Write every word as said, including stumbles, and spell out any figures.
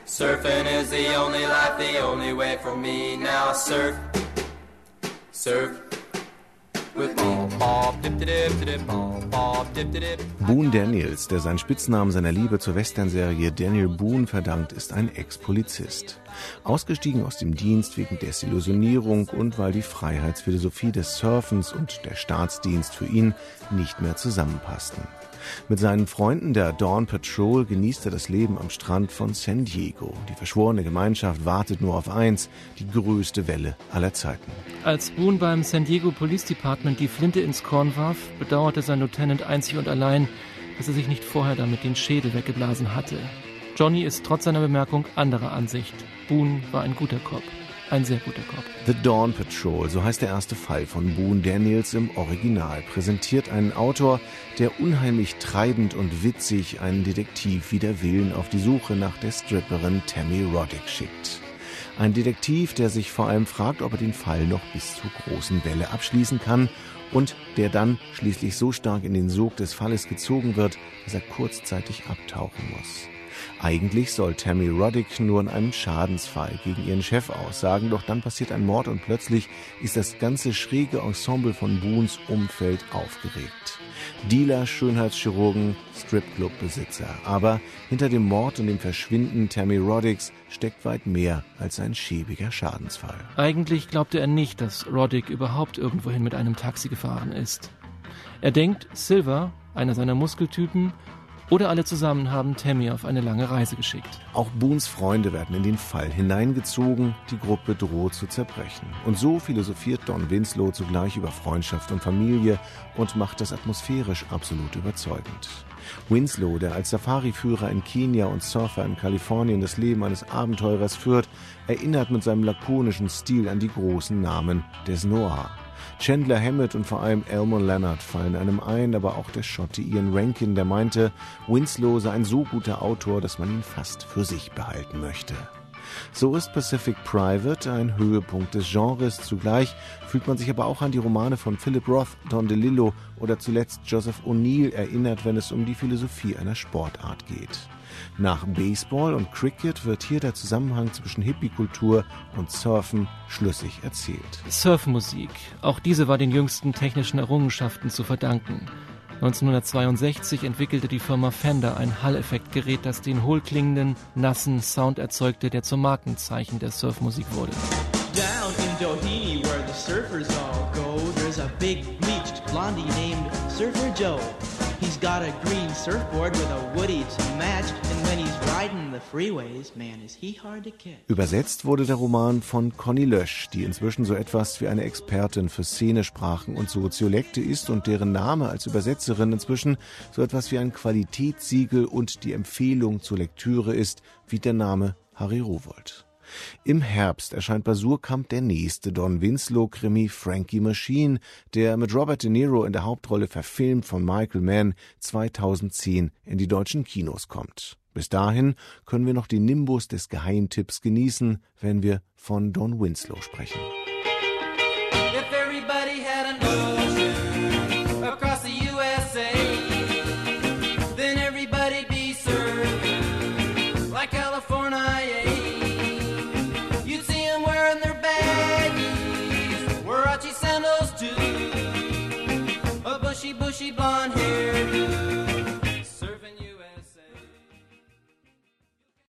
Surfing is the only life, the only way for me. Now surf, surf with me. Boone Daniels, der seinen Spitznamen seiner Liebe zur Westernserie Daniel Boone verdankt, ist ein Ex-Polizist. Ausgestiegen aus dem Dienst wegen Desillusionierung und weil die Freiheitsphilosophie des Surfens und der Staatsdienst für ihn nicht mehr zusammenpassten. Mit seinen Freunden der Dawn Patrol genießt er das Leben am Strand von San Diego. Die verschworene Gemeinschaft wartet nur auf eins, die größte Welle aller Zeiten. Als Boone beim San Diego Police Department die Flinte ins Korn warf, bedauerte sein Lieutenant einzig und allein, dass er sich nicht vorher damit den Schädel weggeblasen hatte. Johnny ist trotz seiner Bemerkung anderer Ansicht. Boone war ein guter Cop. Ein sehr guter Cop. The Dawn Patrol, so heißt der erste Fall von Boone Daniels im Original, präsentiert einen Autor, der unheimlich treibend und witzig einen Detektiv wider Willen auf die Suche nach der Stripperin Tammy Roddick schickt. Ein Detektiv, der sich vor allem fragt, ob er den Fall noch bis zur großen Welle abschließen kann und der dann schließlich so stark in den Sog des Falles gezogen wird, dass er kurzzeitig abtauchen muss. Eigentlich soll Tammy Roddick nur in einem Schadensfall gegen ihren Chef aussagen, doch dann passiert ein Mord und plötzlich ist das ganze schräge Ensemble von Boones Umfeld aufgeregt. Dealer, Schönheitschirurgen, Stripclub-Besitzer. Aber hinter dem Mord und dem Verschwinden Tammy Roddicks steckt weit mehr als ein schäbiger Schadensfall. Eigentlich glaubte er nicht, dass Roddick überhaupt irgendwohin mit einem Taxi gefahren ist. Er denkt, Silver, einer seiner Muskeltypen, oder alle zusammen haben Tammy auf eine lange Reise geschickt. Auch Boones Freunde werden in den Fall hineingezogen, die Gruppe droht zu zerbrechen. Und so philosophiert Don Winslow zugleich über Freundschaft und Familie und macht das atmosphärisch absolut überzeugend. Winslow, der als Safari-Führer in Kenia und Surfer in Kalifornien das Leben eines Abenteurers führt, erinnert mit seinem lakonischen Stil an die großen Namen des Noir. Chandler Hammett und vor allem Elmore Leonard fallen einem ein, aber auch der Schotte Ian Rankin, der meinte, Winslow sei ein so guter Autor, dass man ihn fast für sich behalten möchte. So ist Pacific Private ein Höhepunkt des Genres. Zugleich fühlt man sich aber auch an die Romane von Philip Roth, Don DeLillo oder zuletzt Joseph O'Neill erinnert, wenn es um die Philosophie einer Sportart geht. Nach Baseball und Cricket wird hier der Zusammenhang zwischen Hippie-Kultur und Surfen schlüssig erzählt. Surfmusik, auch diese war den jüngsten technischen Errungenschaften zu verdanken. neunzehnhundertzweiundsechzig entwickelte die Firma Fender ein Hall-Effektgerät, das den hohlklingenden, nassen Sound erzeugte, der zum Markenzeichen der Surfmusik wurde. Down in Doheny, where the surfers all go, there's a big bleached blondie named Surfer Joe. He's got a green surfboard with a woody to match, and when he's riding the freeways, man, is he hard to catch. Übersetzt wurde der Roman von Conny Lösch, die inzwischen so etwas wie eine Expertin für Szenesprachen und Soziolekte ist und deren Name als Übersetzerin inzwischen so etwas wie ein Qualitätssiegel und die Empfehlung zur Lektüre ist, wie der Name Harry Rowohlt. Im Herbst erscheint bei Suhrkamp der nächste Don Winslow-Krimi Frankie Machine, der mit Robert De Niro in der Hauptrolle verfilmt von Michael Mann zweitausendzehn in die deutschen Kinos kommt. Bis dahin können wir noch den Nimbus des Geheimtipps genießen, wenn wir von Don Winslow sprechen. If everybody had an ocean across the U S A, then everybody'd be surfing like California. You'd see them wearing their baggies, Warachi sandals too, a bushy, bushy blonde